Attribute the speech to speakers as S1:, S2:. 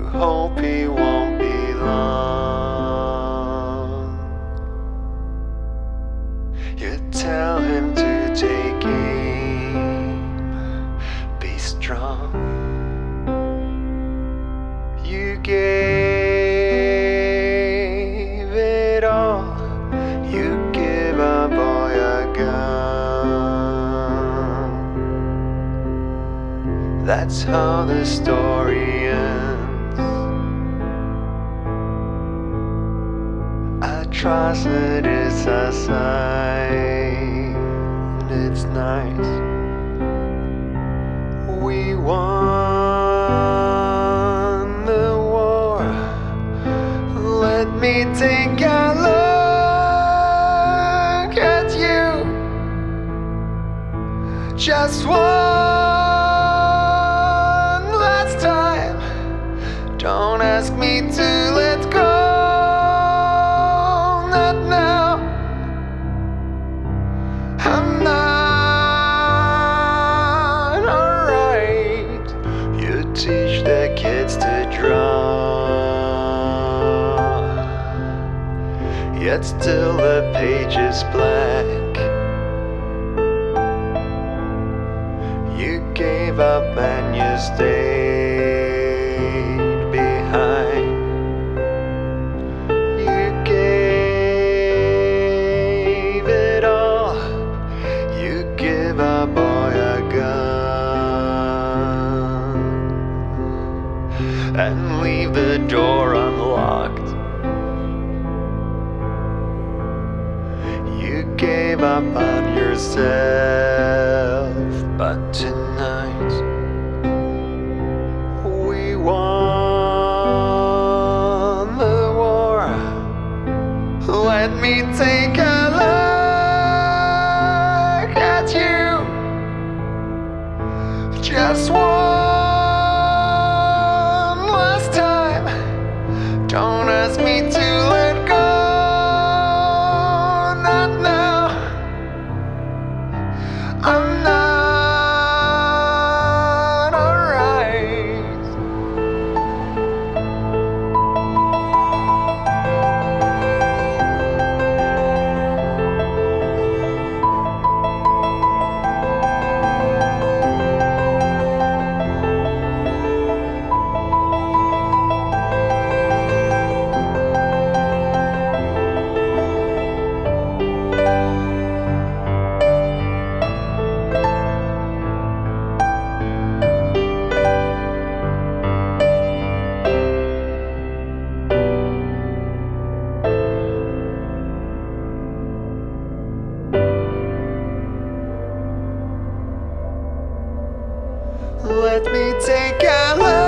S1: hope he won't be long. You tell him to take aim, be strong. You gave it all. You give a boy a gun. That's how the story ends. Atrocities aside, it's nice. We won the war. Let me take a look at you. Just one last time. Don't ask me to let go. Not now. I'm not alright. You teach the kids to draw, yet still the page is black. You gave up and you stayed behind. You gave it all. You give a boy a gun and leave the door unlocked. You gave up on yourself, but tonight we won the war. Let me take a look at you. Just one last time. Don't ask me to let go. Not now. I'm not alright. Let me take a look